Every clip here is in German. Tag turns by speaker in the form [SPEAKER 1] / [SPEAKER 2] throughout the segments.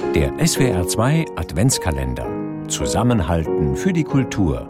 [SPEAKER 1] Der SWR2 Adventskalender. Zusammenhalten für die Kultur.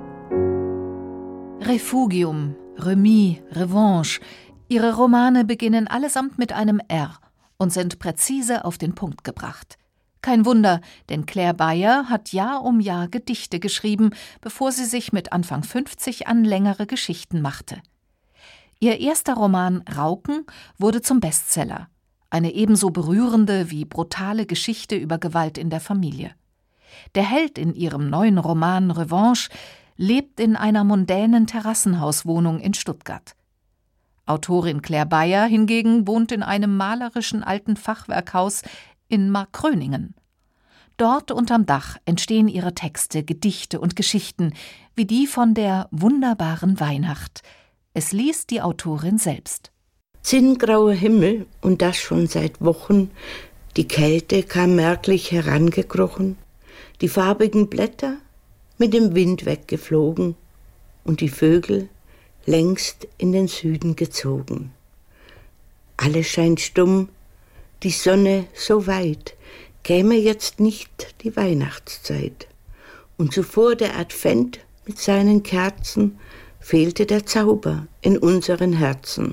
[SPEAKER 2] Refugium, Remis, Revanche. Ihre Romane beginnen allesamt mit einem R und sind präzise auf den Punkt gebracht. Kein Wunder, denn Claire Beyer hat Jahr um Jahr Gedichte geschrieben, bevor sie sich mit Anfang 50 an längere Geschichten machte. Ihr erster Roman Rauken wurde zum Bestseller. Eine ebenso berührende wie brutale Geschichte über Gewalt in der Familie. Der Held in ihrem neuen Roman Revanche lebt in einer mondänen Terrassenhauswohnung in Stuttgart. Autorin Claire Beyer hingegen wohnt in einem malerischen alten Fachwerkhaus in Markgröningen. Dort unterm Dach entstehen ihre Texte, Gedichte und Geschichten, wie die von der wunderbaren Weihnacht. Es liest die Autorin selbst.
[SPEAKER 3] Zinngrauer Himmel und das schon seit Wochen, die Kälte kam merklich herangekrochen, die farbigen Blätter mit dem Wind weggeflogen und die Vögel längst in den Süden gezogen. Alles scheint stumm, die Sonne so weit, käme jetzt nicht die Weihnachtszeit. Und zuvor der Advent mit seinen Kerzen fehlte der Zauber in unseren Herzen.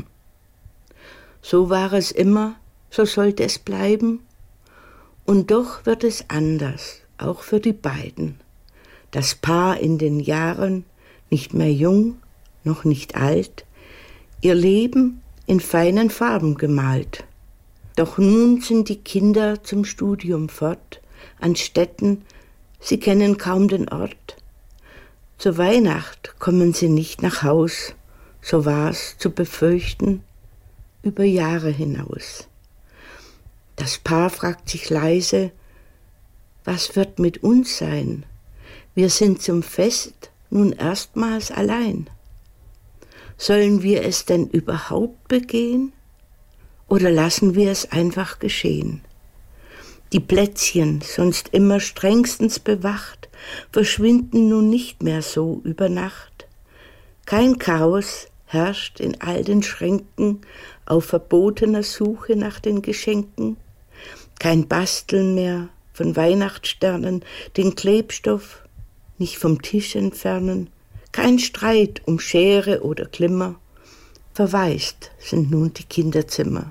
[SPEAKER 3] So war es immer, so sollte es bleiben. Und doch wird es anders, auch für die beiden. Das Paar in den Jahren, nicht mehr jung, noch nicht alt, ihr Leben in feinen Farben gemalt. Doch nun sind die Kinder zum Studium fort, an Städten, sie kennen kaum den Ort. Zur Weihnacht kommen sie nicht nach Haus, so war's zu befürchten, über Jahre hinaus. Das Paar fragt sich leise, was wird mit uns sein? Wir sind zum Fest nun erstmals allein. Sollen wir es denn überhaupt begehen? Oder lassen wir es einfach geschehen? Die Plätzchen, sonst immer strengstens bewacht, verschwinden nun nicht mehr so über Nacht. Kein Chaos herrscht in all den Schränken auf verbotener Suche nach den Geschenken. Kein Basteln mehr von Weihnachtssternen, den Klebstoff nicht vom Tisch entfernen. Kein Streit um Schere oder Glimmer. Verwaist sind nun die Kinderzimmer.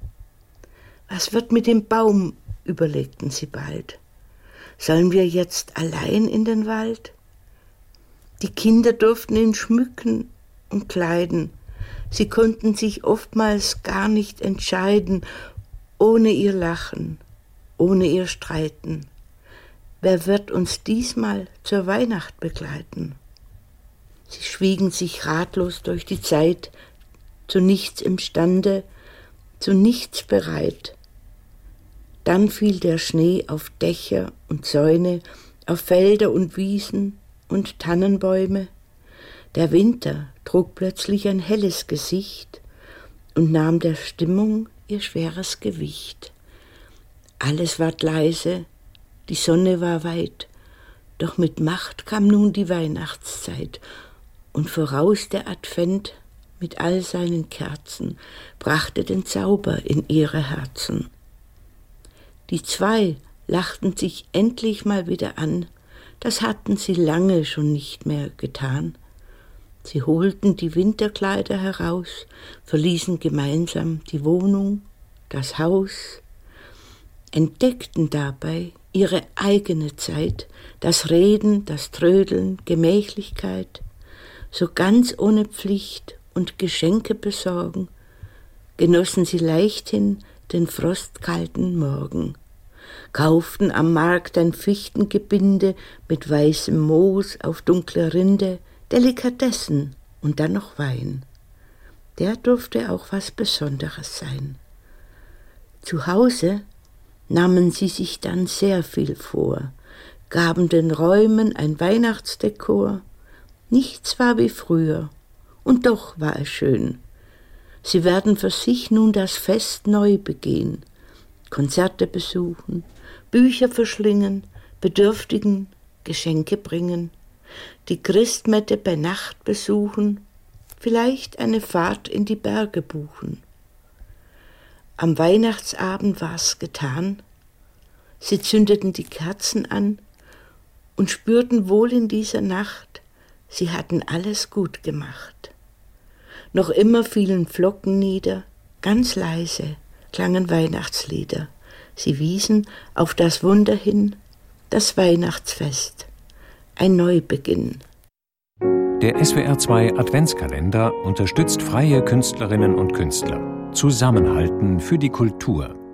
[SPEAKER 3] Was wird mit dem Baum, überlegten sie bald. Sollen wir jetzt allein in den Wald? Die Kinder durften ihn schmücken und kleiden. Sie konnten sich oftmals gar nicht entscheiden, ohne ihr Lachen, ohne ihr Streiten. Wer wird uns diesmal zur Weihnacht begleiten? Sie schwiegen sich ratlos durch die Zeit, zu nichts imstande, zu nichts bereit. Dann fiel der Schnee auf Dächer und Zäune, auf Felder und Wiesen und Tannenbäume. Der Winter trug plötzlich ein helles Gesicht und nahm der Stimmung ihr schweres Gewicht. Alles ward leise, die Sonne war weit, doch mit Macht kam nun die Weihnachtszeit und voraus der Advent mit all seinen Kerzen brachte den Zauber in ihre Herzen. Die zwei lachten sich endlich mal wieder an, das hatten sie lange schon nicht mehr getan. Sie holten die Winterkleider heraus, verließen gemeinsam die Wohnung, das Haus, entdeckten dabei ihre eigene Zeit, das Reden, das Trödeln, Gemächlichkeit, so ganz ohne Pflicht und Geschenke besorgen, genossen sie leichthin den frostkalten Morgen, kauften am Markt ein Fichtengebinde mit weißem Moos auf dunkler Rinde, Delikatessen und dann noch Wein. Der durfte auch was Besonderes sein. Zu Hause nahmen sie sich dann sehr viel vor, gaben den Räumen ein Weihnachtsdekor. Nichts war wie früher, und doch war es schön. Sie werden für sich nun das Fest neu begehen, Konzerte besuchen, Bücher verschlingen, Bedürftigen Geschenke bringen, die Christmette bei Nacht besuchen, vielleicht eine Fahrt in die Berge buchen. Am Weihnachtsabend war's getan, Sie zündeten die Kerzen an und spürten wohl in dieser Nacht, sie hatten alles gut gemacht. Noch immer fielen Flocken nieder, ganz leise klangen Weihnachtslieder. Sie wiesen auf das Wunder hin, das Weihnachtsfest, ein Neubeginn.
[SPEAKER 1] Der SWR2 Adventskalender unterstützt freie Künstlerinnen und Künstler. Zusammenhalten für die Kultur.